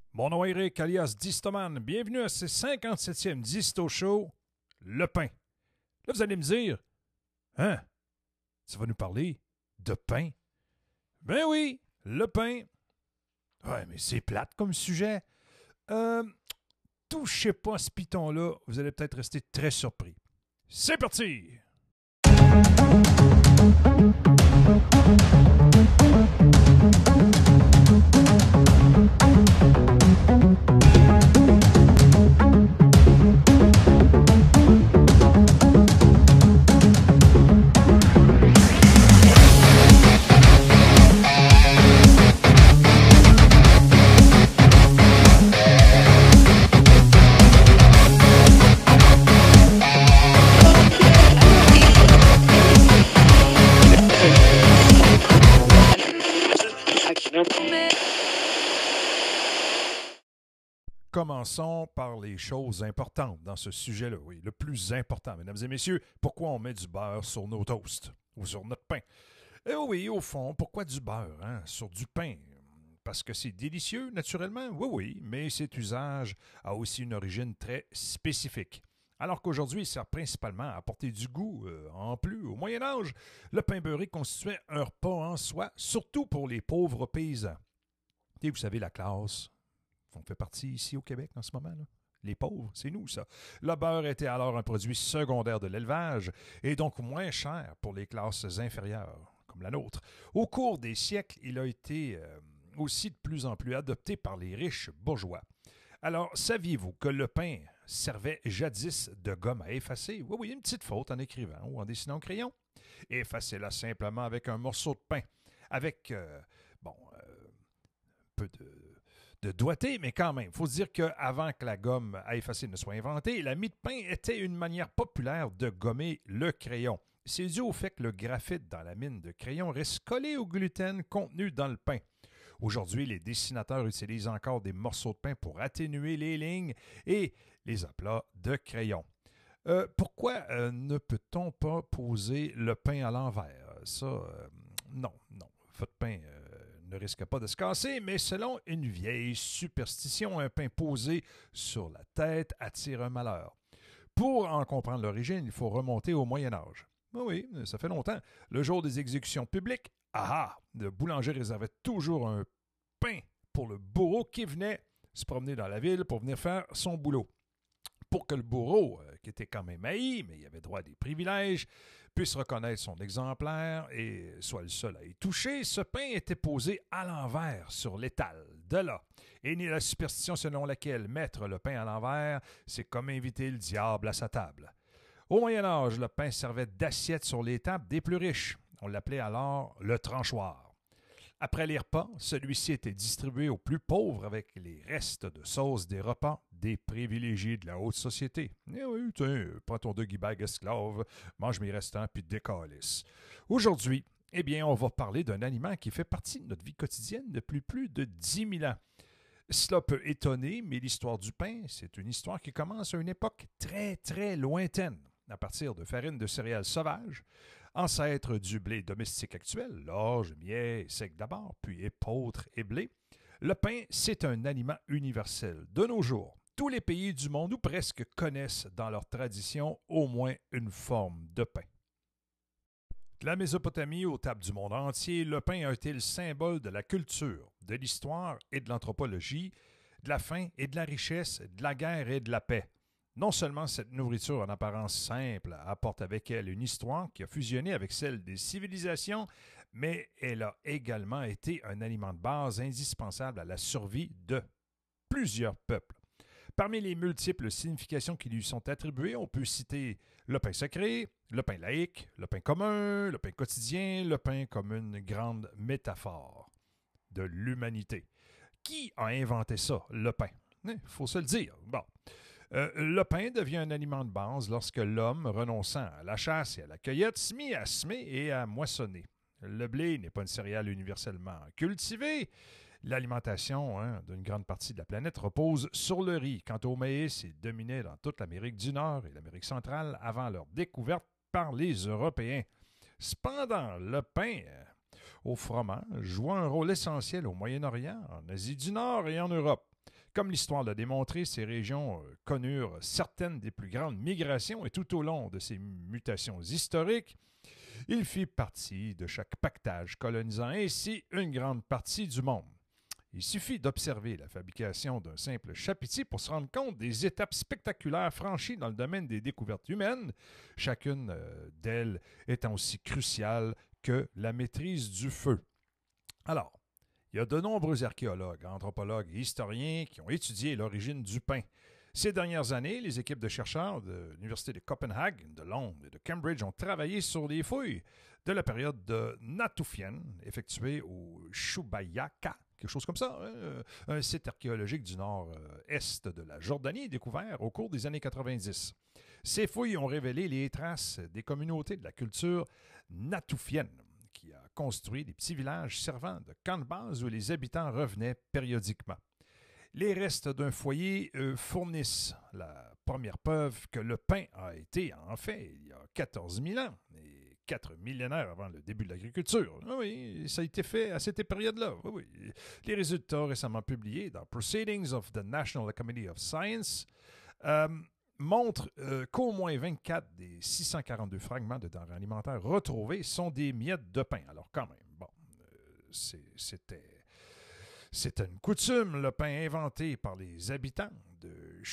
Mon nom est Eric, alias Distoman. Bienvenue à ce 57e Disto Show, Le Pain. Là, vous allez me dire, hein, ça va nous parler de pain? Ben oui, le pain. Ouais, mais c'est plate comme sujet. Touchez pas à ce piton-là, vous allez peut-être rester très surpris. C'est parti! Commençons par les choses importantes dans ce sujet-là. Oui, le plus important, mesdames et messieurs, pourquoi on met du beurre sur nos toasts ou sur notre pain? Eh oui, au fond, pourquoi du beurre sur du pain? Parce que c'est délicieux, naturellement? Oui, oui, mais cet usage a aussi une origine très spécifique. Alors qu'aujourd'hui, il sert principalement à apporter du goût. En plus, au Moyen Âge, le pain beurré constituait un repas en soi, surtout pour les pauvres paysans. Et vous savez, la classe on fait partie ici au Québec en ce moment, là. Les pauvres, c'est nous, ça. Le beurre était alors un produit secondaire de l'élevage et donc moins cher pour les classes inférieures, comme la nôtre. Au cours des siècles, il a été aussi de plus en plus adopté par les riches bourgeois. Alors, saviez-vous que le pain servait jadis de gomme à effacer? Oui, oui, une petite faute en écrivant ou en dessinant au crayon. Effacez-la simplement avec un morceau de pain, avec, peu de doigté, mais quand même, il faut se dire qu'avant que la gomme à effacer ne soit inventée, la mie de pain était une manière populaire de gommer le crayon. C'est dû au fait que le graphite dans la mine de crayon reste collé au gluten contenu dans le pain. Aujourd'hui, les dessinateurs utilisent encore des morceaux de pain pour atténuer les lignes et les aplats de crayon. Pourquoi ne peut-on pas poser le pain à l'envers? Ça, non. Votre pain ne risque pas de se casser, mais selon une vieille superstition, un pain posé sur la tête attire un malheur. Pour en comprendre l'origine, il faut remonter au Moyen Âge. Oui, ça fait longtemps. Le jour des exécutions publiques, le boulanger réservait toujours un pain pour le bourreau qui venait se promener dans la ville pour venir faire son boulot. Pour que le bourreau, qui était quand même haï, mais il avait droit à des privilèges, puisse reconnaître son exemplaire et soit le seul à y toucher, ce pain était posé à l'envers sur l'étal. De là est née la superstition selon laquelle mettre le pain à l'envers, c'est comme inviter le diable à sa table. Au Moyen Âge, le pain servait d'assiette sur les tables des plus riches. On l'appelait alors le tranchoir. Après les repas, celui-ci était distribué aux plus pauvres avec les restes de sauce des repas des privilégiés de la haute société. Eh oui, tiens, prends ton doggy-bag esclave, mange mes restants puis décalisse. Aujourd'hui, eh bien, on va parler d'un aliment qui fait partie de notre vie quotidienne depuis plus de 10 000 ans. Cela peut étonner, mais l'histoire du pain, c'est une histoire qui commence à une époque très, très lointaine, à partir de farine de céréales sauvages, ancêtre du blé domestique actuel, l'orge, miel, seigle d'abord, puis épeautre et blé. Le pain, c'est un aliment universel. De nos jours, tous les pays du monde ou presque connaissent dans leur tradition au moins une forme de pain. De la Mésopotamie aux tables du monde entier, le pain a été le symbole de la culture, de l'histoire et de l'anthropologie, de la faim et de la richesse, de la guerre et de la paix. Non seulement cette nourriture en apparence simple apporte avec elle une histoire qui a fusionné avec celle des civilisations, mais elle a également été un aliment de base indispensable à la survie de plusieurs peuples. Parmi les multiples significations qui lui sont attribuées, on peut citer le pain sacré, le pain laïque, le pain commun, le pain quotidien, le pain comme une grande métaphore de l'humanité. Qui a inventé ça, le pain? Il faut se le dire. Bon. Le pain devient un aliment de base lorsque l'homme, renonçant à la chasse et à la cueillette, se mit à semer et à moissonner. Le blé n'est pas une céréale universellement cultivée. L'alimentation d'une grande partie de la planète repose sur le riz. Quant au maïs, il dominait dans toute l'Amérique du Nord et l'Amérique centrale avant leur découverte par les Européens. Cependant, le pain au fromage joua un rôle essentiel au Moyen-Orient, en Asie du Nord et en Europe. Comme l'histoire l'a démontré, ces régions connurent certaines des plus grandes migrations et tout au long de ces mutations historiques, il fit partie de chaque pactage, colonisant ainsi une grande partie du monde. Il suffit d'observer la fabrication d'un simple chapitier pour se rendre compte des étapes spectaculaires franchies dans le domaine des découvertes humaines, chacune d'elles étant aussi cruciale que la maîtrise du feu. Alors, il y a de nombreux archéologues, anthropologues et historiens qui ont étudié l'origine du pain. Ces dernières années, les équipes de chercheurs de l'Université de Copenhague, de Londres et de Cambridge ont travaillé sur des fouilles de la période de Natufian, effectuées au Shubayaka, quelque chose comme ça, un site archéologique du nord-est de la Jordanie découvert au cours des années 90. Ces fouilles ont révélé les traces des communautés de la culture natufienne, qui a construit des petits villages servant de camp de base où les habitants revenaient périodiquement. Les restes d'un foyer fournissent la première preuve que le pain a été, en fait, il y a 14 000 ans, et 4 millénaires avant le début de l'agriculture. Oui, ça a été fait à cette période-là. Oui. Les résultats récemment publiés dans Proceedings of the National Academy of Science montrent qu'au moins 24 des 642 fragments de denrées alimentaires retrouvés sont des miettes de pain. Alors quand même, bon, c'était une coutume, le pain inventé par les habitants de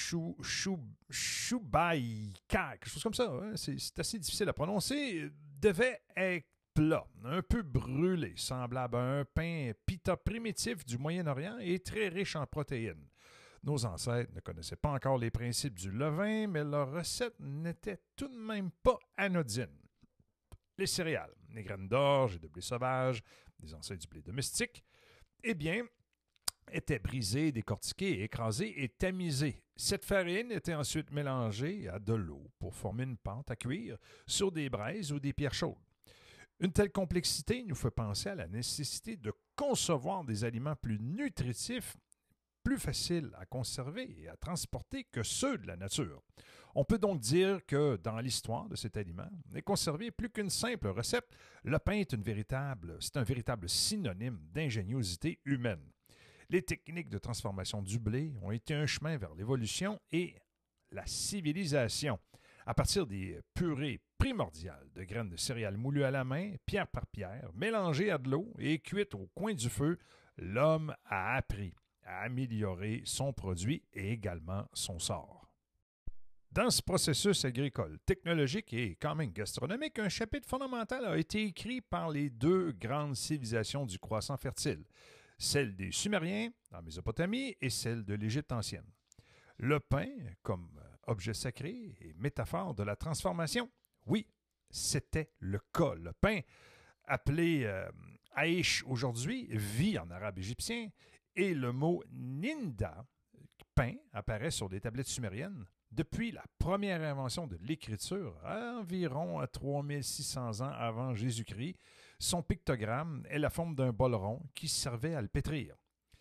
Shubayka, quelque chose comme ça, hein, c'est assez difficile à prononcer, devait être plat, un peu brûlé, semblable à un pain pita primitif du Moyen-Orient et très riche en protéines. Nos ancêtres ne connaissaient pas encore les principes du levain, mais leur recette n'était tout de même pas anodine. Les céréales, les graines d'orge et de blé sauvage, des ancêtres du blé domestique, eh bien, étaient brisées, décortiquées, écrasées et tamisées. Cette farine était ensuite mélangée à de l'eau pour former une pâte à cuire sur des braises ou des pierres chaudes. Une telle complexité nous fait penser à la nécessité de concevoir des aliments plus nutritifs, plus faciles à conserver et à transporter que ceux de la nature. On peut donc dire que dans l'histoire de cet aliment, n'est conservé plus qu'une simple recette. Le pain est un véritable synonyme d'ingéniosité humaine. Les techniques de transformation du blé ont été un chemin vers l'évolution et la civilisation. À partir des purées primordiales de graines de céréales moulues à la main, pierre par pierre, mélangées à de l'eau et cuites au coin du feu, l'homme a appris à améliorer son produit et également son sort. Dans ce processus agricole, technologique et quand même gastronomique, un chapitre fondamental a été écrit par les deux grandes civilisations du croissant fertile, celle des Sumériens en Mésopotamie et celle de l'Égypte ancienne. Le pain, comme objet sacré et métaphore de la transformation, oui, c'était le cas. Le pain, appelé Aish aujourd'hui, vit en arabe égyptien, et le mot Ninda, pain, apparaît sur des tablettes sumériennes depuis la première invention de l'écriture, à environ 3600 ans avant Jésus-Christ. Son pictogramme est la forme d'un bol rond qui servait à le pétrir.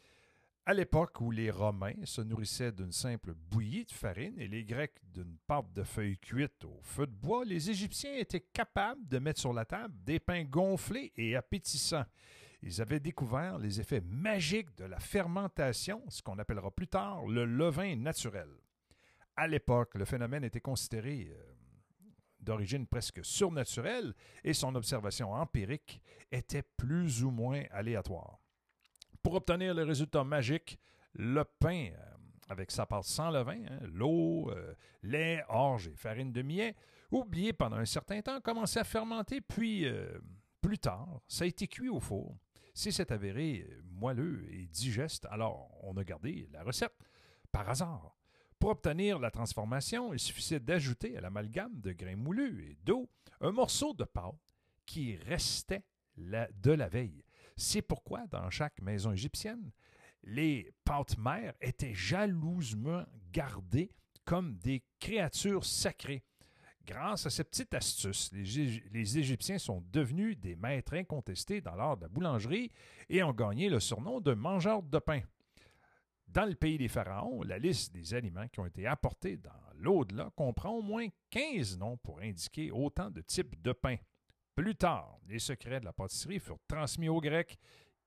À l'époque où les Romains se nourrissaient d'une simple bouillie de farine et les Grecs d'une pâte de feuilles cuites au feu de bois, les Égyptiens étaient capables de mettre sur la table des pains gonflés et appétissants. Ils avaient découvert les effets magiques de la fermentation, ce qu'on appellera plus tard le levain naturel. À l'époque, le phénomène était considéré d'origine presque surnaturelle et son observation empirique était plus ou moins aléatoire. Pour obtenir le résultat magique, le pain, avec sa pâte sans levain, l'eau, lait, orge et farine de millet, oublié pendant un certain temps, commençait à fermenter, puis plus tard, ça a été cuit au four. Si c'est avéré moelleux et digeste, alors on a gardé la recette par hasard. Pour obtenir la transformation, il suffisait d'ajouter à l'amalgame de grains moulus et d'eau un morceau de pâte qui restait de la veille. C'est pourquoi, dans chaque maison égyptienne, les pâtes mères étaient jalousement gardées comme des créatures sacrées. Grâce à cette petite astuce, les Égyptiens sont devenus des maîtres incontestés dans l'art de la boulangerie et ont gagné le surnom de mangeurs de pain. Dans le pays des pharaons, la liste des aliments qui ont été apportés dans l'au-delà comprend au moins 15 noms pour indiquer autant de types de pain. Plus tard, les secrets de la pâtisserie furent transmis aux Grecs,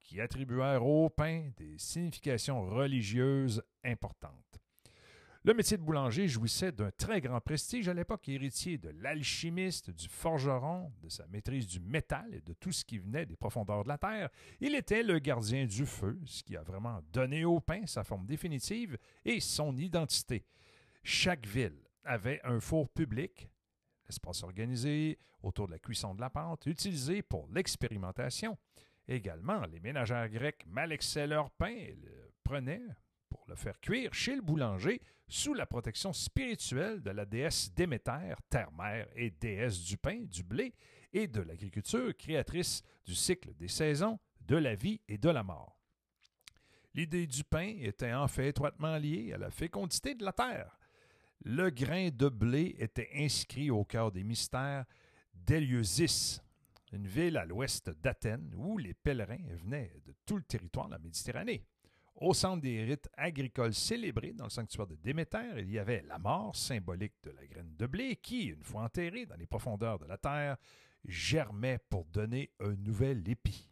qui attribuèrent au pain des significations religieuses importantes. Le métier de boulanger jouissait d'un très grand prestige à l'époque, héritier de l'alchimiste, du forgeron, de sa maîtrise du métal et de tout ce qui venait des profondeurs de la terre. Il était le gardien du feu, ce qui a vraiment donné au pain sa forme définitive et son identité. Chaque ville avait un four public, espace organisé autour de la cuisson de la pâte, utilisé pour l'expérimentation. Également, les ménagères grecques malaxaient leur pain et le prenaient pour le faire cuire chez le boulanger sous la protection spirituelle de la déesse Déméter, terre-mère et déesse du pain, du blé et de l'agriculture, créatrice du cycle des saisons, de la vie et de la mort. L'idée du pain était en fait étroitement liée à la fécondité de la terre. Le grain de blé était inscrit au cœur des mystères d'Éleusis, une ville à l'ouest d'Athènes où les pèlerins venaient de tout le territoire de la Méditerranée. Au centre des rites agricoles célébrés dans le sanctuaire de Déméter, il y avait la mort, symbolique de la graine de blé, qui, une fois enterrée dans les profondeurs de la terre, germait pour donner un nouvel épi.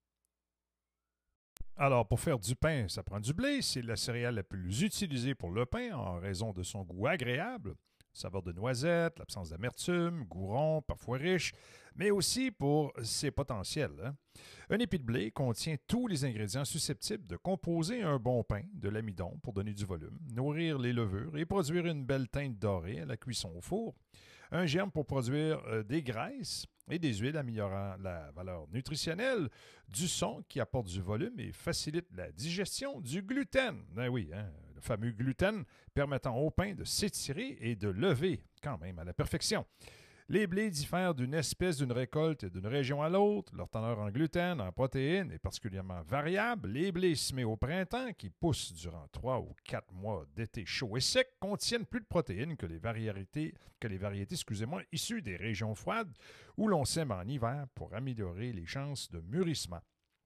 Alors, pour faire du pain, ça prend du blé. C'est la céréale la plus utilisée pour le pain en raison de son goût agréable, saveur de noisette, l'absence d'amertume, goût rond, parfois riche, mais aussi pour ses potentiels. Un épi de blé contient tous les ingrédients susceptibles de composer un bon pain, de l'amidon pour donner du volume, nourrir les levures et produire une belle teinte dorée à la cuisson au four, un germe pour produire des graisses et des huiles améliorant la valeur nutritionnelle, du son qui apporte du volume et facilite la digestion, du gluten, ben oui, le fameux gluten permettant au pain de s'étirer et de lever quand même à la perfection. Les blés diffèrent d'une espèce d'une récolte et d'une région à l'autre. Leur teneur en gluten, en protéines est particulièrement variable. Les blés semés au printemps, qui poussent durant 3 ou 4 mois d'été chaud et sec, contiennent plus de protéines que les variétés issues des régions froides où l'on sème en hiver pour améliorer les chances de mûrissement.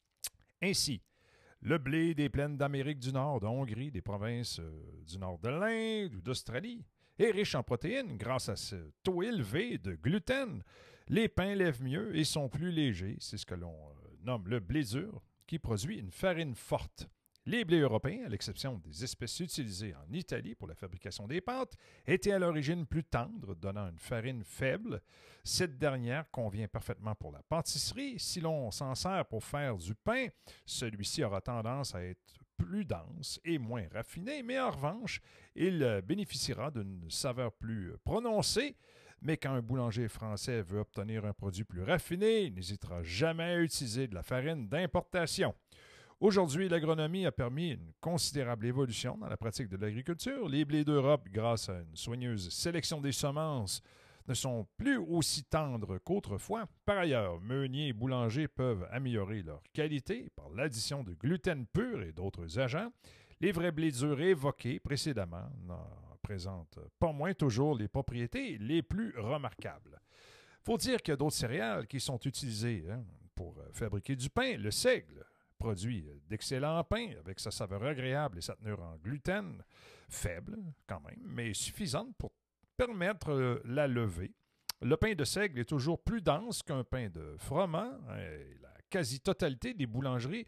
Ainsi, le blé des plaines d'Amérique du Nord, de Hongrie, des provinces du nord de l'Inde ou d'Australie est riche en protéines grâce à ce taux élevé de gluten. Les pains lèvent mieux et sont plus légers. C'est ce que l'on nomme le blé dur, qui produit une farine forte. Les blés européens, à l'exception des espèces utilisées en Italie pour la fabrication des pâtes, étaient à l'origine plus tendres, donnant une farine faible. Cette dernière convient parfaitement pour la pâtisserie. Si l'on s'en sert pour faire du pain, celui-ci aura tendance à être plus dense et moins raffiné, mais en revanche, il bénéficiera d'une saveur plus prononcée. Mais quand un boulanger français veut obtenir un produit plus raffiné, il n'hésitera jamais à utiliser de la farine d'importation. Aujourd'hui, l'agronomie a permis une considérable évolution dans la pratique de l'agriculture. Les blés d'Europe, grâce à une soigneuse sélection des semences, ne sont plus aussi tendres qu'autrefois. Par ailleurs, meuniers et boulangers peuvent améliorer leur qualité par l'addition de gluten pur et d'autres agents. Les vrais blés durs évoqués précédemment n'en présentent pas moins toujours les propriétés les plus remarquables. Il faut dire qu'il y a d'autres céréales qui sont utilisées pour fabriquer du pain. Le seigle produit d'excellents pains avec sa saveur agréable et sa teneur en gluten, faible quand même, mais suffisante pour permettre la levée. Le pain de seigle est toujours plus dense qu'un pain de froment. La quasi-totalité des boulangers,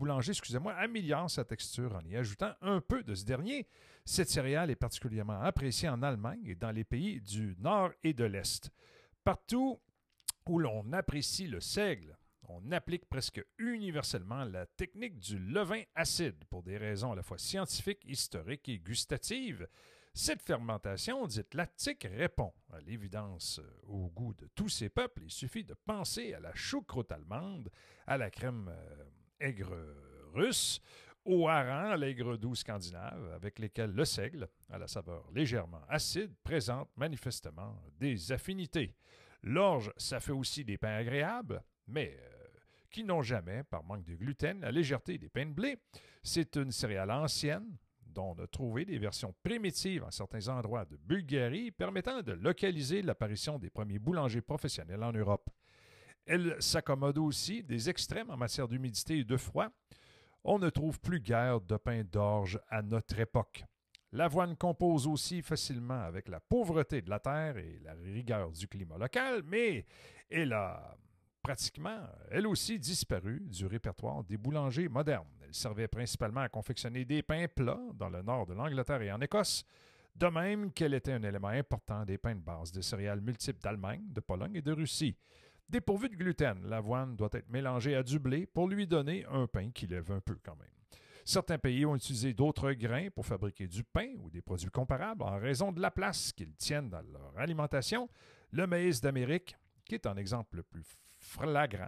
améliorent sa texture en y ajoutant un peu de ce dernier. Cette céréale est particulièrement appréciée en Allemagne et dans les pays du Nord et de l'Est. Partout où l'on apprécie le seigle, on applique presque universellement la technique du levain acide pour des raisons à la fois scientifiques, historiques et gustatives. Cette fermentation, dite lactique, répond à l'évidence au goût de tous ces peuples. Il suffit de penser à la choucroute allemande, à la crème aigre russe, au hareng, à l'aigre doux scandinave, avec lesquels le seigle, à la saveur légèrement acide, présente manifestement des affinités. L'orge, ça fait aussi des pains agréables, mais qui n'ont jamais, par manque de gluten, la légèreté des pains de blé. C'est une céréale ancienne, dont on a trouvé des versions primitives en certains endroits de Bulgarie, permettant de localiser l'apparition des premiers boulangers professionnels en Europe. Elle s'accommode aussi des extrêmes en matière d'humidité et de froid. On ne trouve plus guère de pain d'orge à notre époque. L'avoine compose aussi facilement avec la pauvreté de la terre et la rigueur du climat local, mais elle a pratiquement, elle aussi, disparue du répertoire des boulangers modernes. Elle servait principalement à confectionner des pains plats dans le nord de l'Angleterre et en Écosse, de même qu'elle était un élément important des pains de base de céréales multiples d'Allemagne, de Pologne et de Russie. Dépourvu de gluten, l'avoine doit être mélangée à du blé pour lui donner un pain qui lève un peu quand même. Certains pays ont utilisé d'autres grains pour fabriquer du pain ou des produits comparables en raison de la place qu'ils tiennent dans leur alimentation. Le maïs d'Amérique, qui est un exemple le plus flagrant,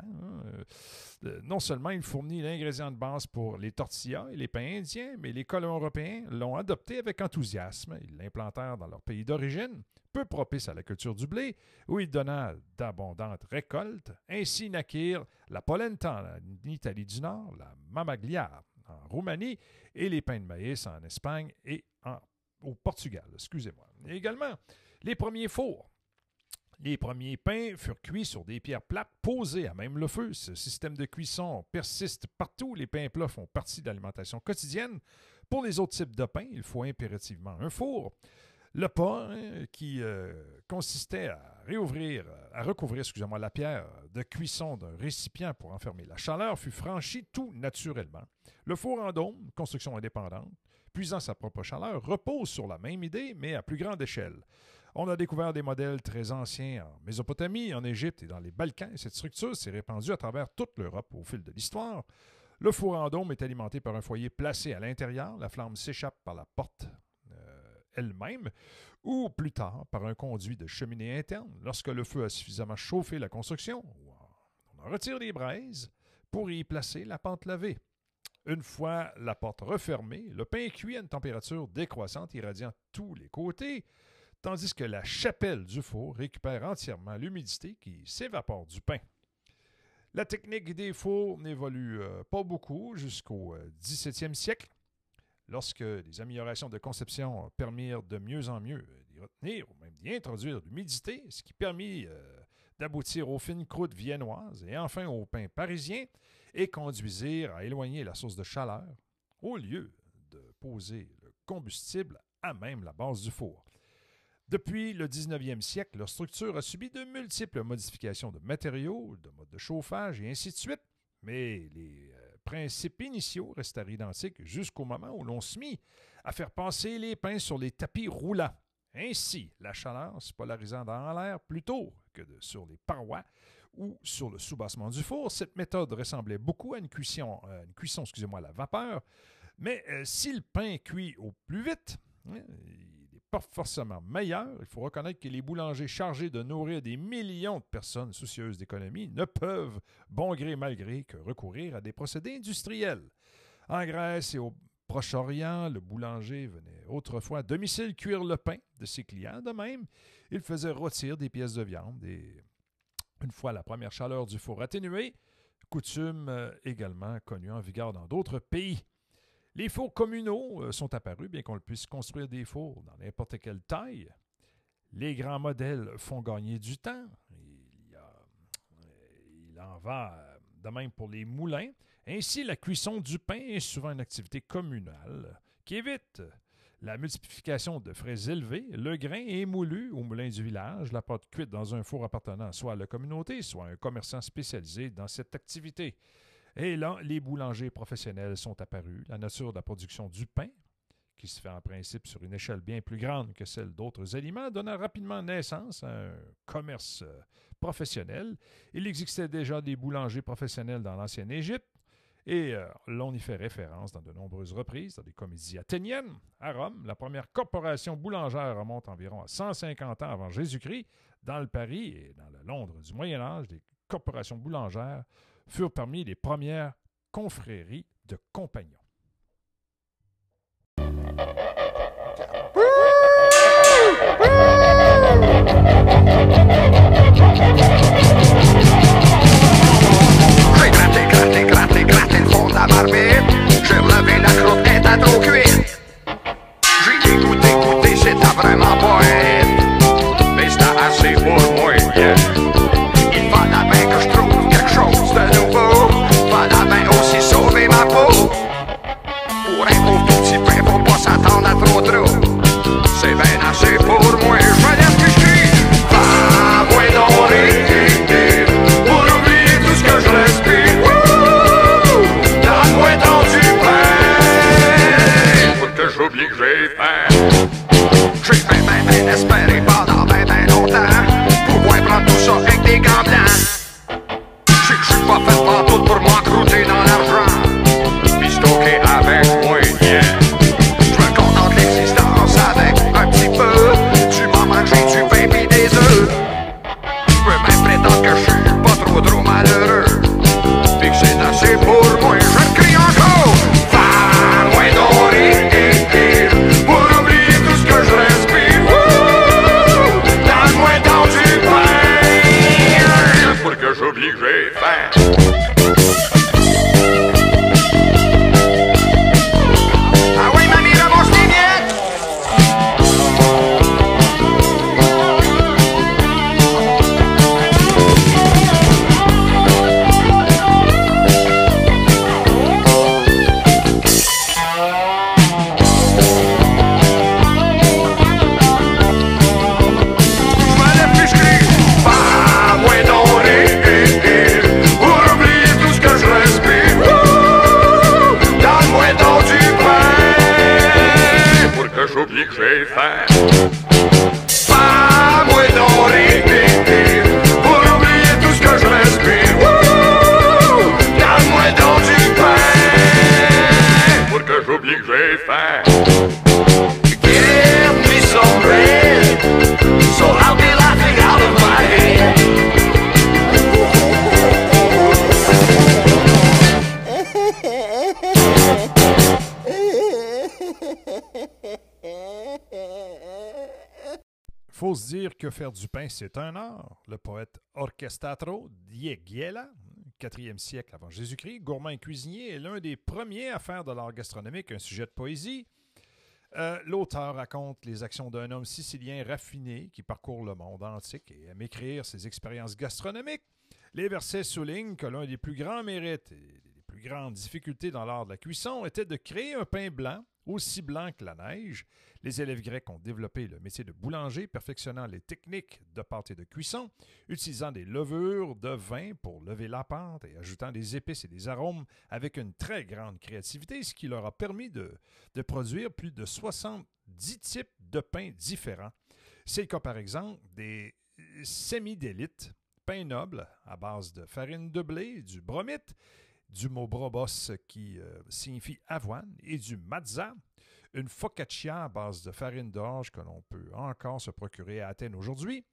non seulement il fournit l'ingrédient de base pour les tortillas et les pains indiens, mais les colons européens l'ont adopté avec enthousiasme. Ils l'implantèrent dans leur pays d'origine, peu propice à la culture du blé, où il donna d'abondantes récoltes. Ainsi naquirent la polenta en Italie du Nord, la mamaglia en Roumanie et les pains de maïs en Espagne et au Portugal. Excusez-moi. Et également, les premiers fours. Les premiers pains furent cuits sur des pierres plates posées à même le feu. Ce système de cuisson persiste partout. Les pains plats font partie de l'alimentation quotidienne. Pour les autres types de pains, il faut impérativement un four. Le pas qui consistait à recouvrir la pierre de cuisson d'un récipient pour enfermer la chaleur fut franchi tout naturellement. Le four en dôme, construction indépendante, puisant sa propre chaleur, repose sur la même idée, mais à plus grande échelle. On a découvert des modèles très anciens en Mésopotamie, en Égypte et dans les Balkans. Et cette structure s'est répandue à travers toute l'Europe au fil de l'histoire. Le four en dôme est alimenté par un foyer placé à l'intérieur. La flamme s'échappe par la porte elle-même ou plus tard par un conduit de cheminée interne. Lorsque le feu a suffisamment chauffé la construction, on en retire les braises pour y placer la pâte lavée. Une fois la porte refermée, le pain est cuit à une température décroissante irradiant tous les côtés, tandis que la chapelle du four récupère entièrement l'humidité qui s'évapore du pain. La technique des fours n'évolue pas beaucoup jusqu'au 17e siècle, lorsque les améliorations de conception permirent de mieux en mieux d'y retenir ou même d'y introduire de l'humidité, ce qui permit d'aboutir aux fines croûtes viennoises et enfin au pain parisien et conduisirent à éloigner la source de chaleur au lieu de poser le combustible à même la base du four. Depuis le 19e siècle, leur structure a subi de multiples modifications de matériaux, de modes de chauffage et ainsi de suite, mais les principes initiaux restèrent identiques jusqu'au moment où l'on se mit à faire passer les pains sur les tapis roulants. Ainsi, la chaleur se polarisant dans l'air plutôt que sur les parois ou sur le soubassement du four. Cette méthode ressemblait beaucoup à une cuisson à la vapeur, mais si le pain cuit au plus vite, il n'est pas forcément meilleur. Il faut reconnaître que les boulangers chargés de nourrir des millions de personnes soucieuses d'économie ne peuvent, bon gré mal gré, que recourir à des procédés industriels. En Grèce et au Proche-Orient, le boulanger venait autrefois à domicile cuire le pain de ses clients. De même, il faisait rôtir des pièces de viande et, une fois la première chaleur du four atténuée, coutume également connue en vigueur dans d'autres pays. Les fours communaux sont apparus, bien qu'on puisse construire des fours dans n'importe quelle taille. Les grands modèles font gagner du temps. Il en va de même pour les moulins. Ainsi, la cuisson du pain est souvent une activité communale qui évite la multiplication de frais élevés. Le grain est moulu au moulin du village, la pâte cuite dans un four appartenant soit à la communauté, soit à un commerçant spécialisé dans cette activité. Et là, les boulangers professionnels sont apparus. La nature de la production du pain, qui se fait en principe sur une échelle bien plus grande que celle d'autres aliments, donna rapidement naissance à un commerce professionnel. Il existait déjà des boulangers professionnels dans l'ancienne Égypte, et l'on y fait référence dans de nombreuses reprises, dans des comédies athéniennes. À Rome, la première corporation boulangère remonte environ à 150 ans avant Jésus-Christ. Dans le Paris et dans le Londres du Moyen Âge, des corporations boulangères furent parmi les premières confréries de compagnons. J'ai gratté le fond de la marmite. J'ai relevé la croûte, elle était trop cuite. J'ai goûté, c'était vraiment pas hit. Mais c'était assez pour moi, yeah. Il fallait bien que je trouve quelque chose de nouveau. Fallait bien aussi sauver ma peau. j'ai fait. J'ai ben espéré pendant ben longtemps pouvoir prendre tout ça avec des gants blancs. J'ai que je suis pas fait pantoute pour m'encrouter dans l'argent pis stocker avec moi, yeah. Je me contente de l'existence avec un petit peu du moment que j'ai du pain pis des œufs. Je peux même prétendre que je suis pas trop malheureux pis que c'est assez pour moi. Je le crie encore. Fais-moi donc rire pour oublier tout ce que je respire. Donne-moi donc du pain pour que j'oublie que j'ai faim. Ah oui, mamie, ramasse les miettes. Je me lève puis je crie. Fais-moi donc rire pour oublier tout ce que je respire. Donne-moi donc du pain pour que j'oublie que j'ai faim. Fais-moi donc rire pour oublier tout ce que je respire. Donne-moi donc du pain pour que j'oublie que j'ai faim. Give me some bread so I'll be laughing out of my head. Faut se dire que faire du pain, c'est un art. Le poète Orchestatro Dieguela, 4e siècle avant Jésus-Christ, gourmand et cuisinier, est l'un des premiers à faire de l'art gastronomique un sujet de poésie. L'auteur raconte les actions d'un homme sicilien raffiné qui parcourt le monde antique et aime écrire ses expériences gastronomiques. Les versets soulignent que l'un des plus grands mérites et des plus grandes difficultés dans l'art de la cuisson était de créer un pain blanc, aussi blanc que la neige. Les élèves grecs ont développé le métier de boulanger, perfectionnant les techniques de pâte et de cuisson, utilisant des levures de vin pour lever la pâte et ajoutant des épices et des arômes avec une très grande créativité, ce qui leur a permis de produire plus de 70 types de pains différents. C'est le cas, par exemple, des semi-délites, pains nobles à base de farine de blé, du bromite, du mot brobos qui signifie avoine, et du matzah, une focaccia à base de farine d'orge que l'on peut encore se procurer à Athènes aujourd'hui.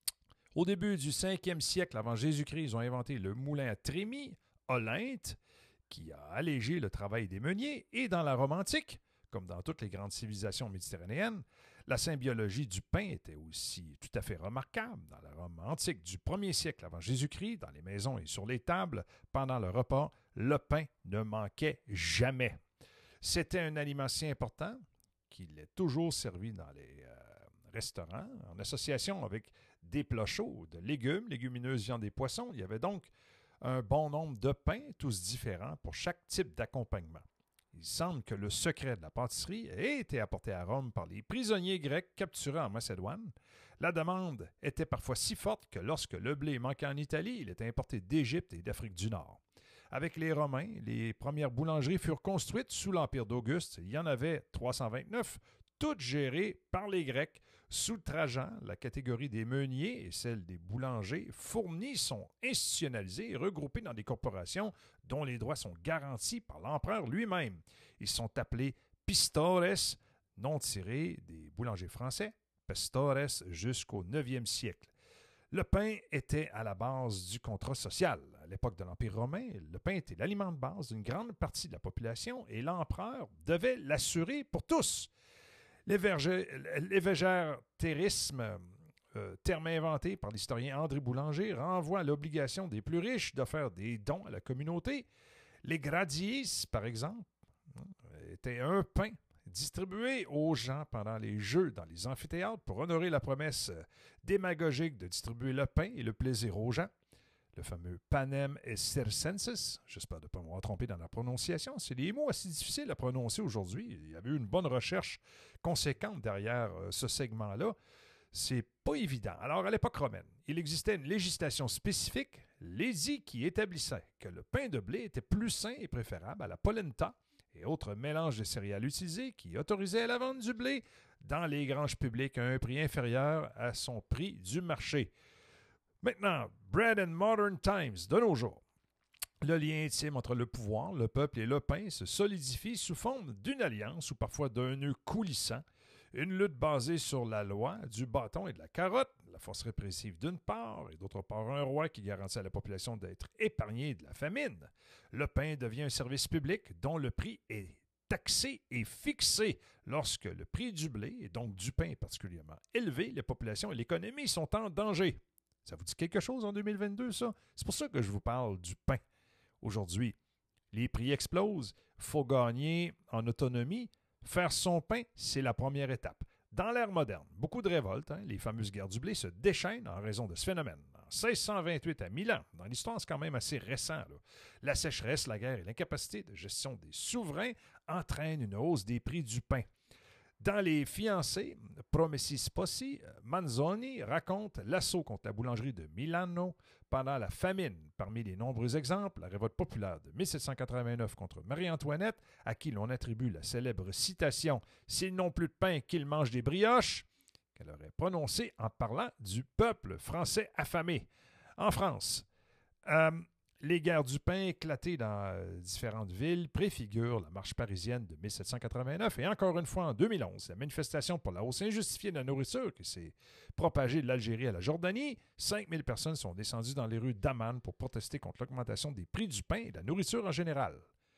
Au début du 5e siècle avant Jésus-Christ, ils ont inventé le moulin à trémie, Olynte, qui a allégé le travail des meuniers. Et dans la Rome antique, comme dans toutes les grandes civilisations méditerranéennes, la symbiologie du pain était aussi tout à fait remarquable. Dans la Rome antique du 1er siècle avant Jésus-Christ, dans les maisons et sur les tables, pendant le repas, le pain ne manquait jamais. C'était un aliment si important qu'il est toujours servi dans les restaurants en association avec des plats chauds de légumes, légumineuses, viandes et poissons. Il y avait donc un bon nombre de pains, tous différents, pour chaque type d'accompagnement. Il semble que le secret de la pâtisserie ait été apporté à Rome par les prisonniers grecs capturés en Macédoine. La demande était parfois si forte que lorsque le blé manquait en Italie, il était importé d'Égypte et d'Afrique du Nord. Avec les Romains, les premières boulangeries furent construites sous l'Empire d'Auguste. Il y en avait 329, toutes gérées par les Grecs. Sous Trajan, la catégorie des meuniers et celle des boulangers fournis sont institutionnalisées et regroupées dans des corporations dont les droits sont garantis par l'empereur lui-même. Ils sont appelés pistores, nom tiré des boulangers français, pastores jusqu'au 9e siècle. Le pain était à la base du contrat social. À l'époque de l'Empire romain, le pain était l'aliment de base d'une grande partie de la population et l'empereur devait l'assurer pour tous. L'évégétarisme, terme inventé par l'historien André Boulanger, renvoie à l'obligation des plus riches de faire des dons à la communauté. Les gradiis, par exemple, étaient un pain distribué aux gens pendant les jeux dans les amphithéâtres pour honorer la promesse démagogique de distribuer le pain et le plaisir aux gens. Le fameux panem et circenses, j'espère de ne pas m'avoir trompé dans la prononciation, c'est des mots assez difficiles à prononcer aujourd'hui. Il y avait eu une bonne recherche conséquente derrière ce segment-là. C'est pas évident. Alors, à l'époque romaine, il existait une législation spécifique, l'édit qui établissait que le pain de blé était plus sain et préférable à la polenta et autres mélanges de céréales utilisés qui autorisaient la vente du blé dans les granges publiques à un prix inférieur à son prix du marché. Maintenant, Bread and Modern Times de nos jours. Le lien intime entre le pouvoir, le peuple et le pain se solidifie sous forme d'une alliance ou parfois d'un nœud coulissant, une lutte basée sur la loi, du bâton et de la carotte, la force répressive d'une part et d'autre part un roi qui garantit à la population d'être épargnée de la famine. Le pain devient un service public dont le prix est taxé et fixé. Lorsque le prix du blé, et donc du pain particulièrement élevé, les populations et l'économie sont en danger. Ça vous dit quelque chose en 2022, ça? C'est pour ça que je vous parle du pain. Aujourd'hui, les prix explosent, il faut gagner en autonomie. Faire son pain, c'est la première étape. Dans l'ère moderne, beaucoup de révoltes, les fameuses guerres du blé, se déchaînent en raison de ce phénomène. En 1628 à Milan, dans l'histoire, c'est quand même assez récent. La sécheresse, la guerre et l'incapacité de gestion des souverains entraînent une hausse des prix du pain. Dans Les Fiancés, Promessi Sposi, Manzoni raconte l'assaut contre la boulangerie de Milano pendant la famine. Parmi les nombreux exemples, la révolte populaire de 1789 contre Marie-Antoinette, à qui l'on attribue la célèbre citation « S'ils n'ont plus de pain, qu'ils mangent des brioches », qu'elle aurait prononcée en parlant du peuple français affamé. En France, les guerres du pain éclatées dans différentes villes préfigurent la marche parisienne de 1789 et encore une fois en 2011, la manifestation pour la hausse injustifiée de la nourriture qui s'est propagée de l'Algérie à la Jordanie. 5000 personnes sont descendues dans les rues d'Amman pour protester contre l'augmentation des prix du pain et de la nourriture en général.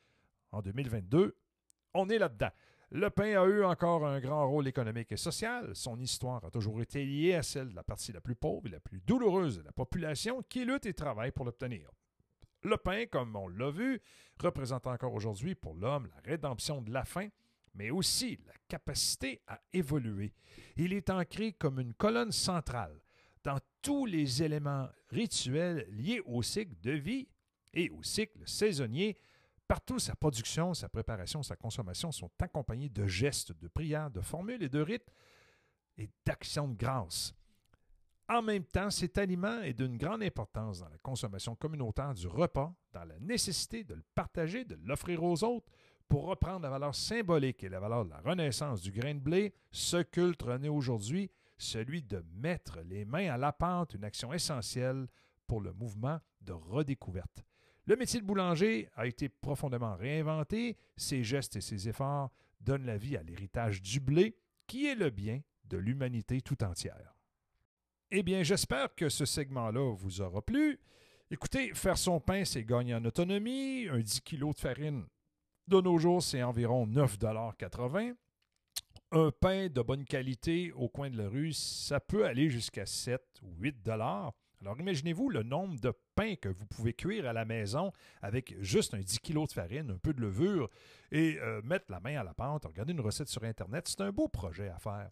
En 2022, on est là-dedans. Le pain a eu encore un grand rôle économique et social. Son histoire a toujours été liée à celle de la partie la plus pauvre et la plus douloureuse de la population qui lutte et travaille pour l'obtenir. Le pain, comme on l'a vu, représente encore aujourd'hui pour l'homme la rédemption de la faim, mais aussi la capacité à évoluer. Il est ancré comme une colonne centrale dans tous les éléments rituels liés au cycle de vie et au cycle saisonnier. Partout, sa production, sa préparation, sa consommation sont accompagnées de gestes, de prières, de formules et de rites et d'actions de grâce. En même temps, cet aliment est d'une grande importance dans la consommation communautaire du repas, dans la nécessité de le partager, de l'offrir aux autres. Pour reprendre la valeur symbolique et la valeur de la renaissance du grain de blé, ce culte renaît aujourd'hui, celui de mettre les mains à la pâte, une action essentielle pour le mouvement de redécouverte. Le métier de boulanger a été profondément réinventé. Ses gestes et ses efforts donnent la vie à l'héritage du blé, qui est le bien de l'humanité tout entière. Eh bien, j'espère que ce segment-là vous aura plu. Écoutez, faire son pain, c'est gagner en autonomie. Un 10 kg de farine, de nos jours, c'est environ 9,80 $. Un pain de bonne qualité au coin de la rue, ça peut aller jusqu'à 7 ou 8 $. Alors, imaginez-vous le nombre de pains que vous pouvez cuire à la maison avec juste un 10 kg de farine, un peu de levure et mettre la main à la pâte, regarder une recette sur Internet. C'est un beau projet à faire.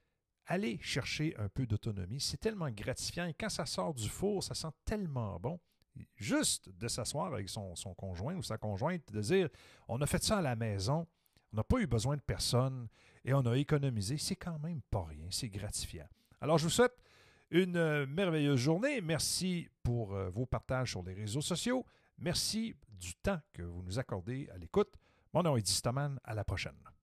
Allez chercher un peu d'autonomie. C'est tellement gratifiant. Et quand ça sort du four, ça sent tellement bon. Juste de s'asseoir avec son conjoint ou sa conjointe, de dire « On a fait ça à la maison, on n'a pas eu besoin de personne et on a économisé. » C'est quand même pas rien. C'est gratifiant. Alors, je vous souhaite une merveilleuse journée. Merci pour vos partages sur les réseaux sociaux. Merci du temps que vous nous accordez à l'écoute. Mon nom est Distoman. À la prochaine.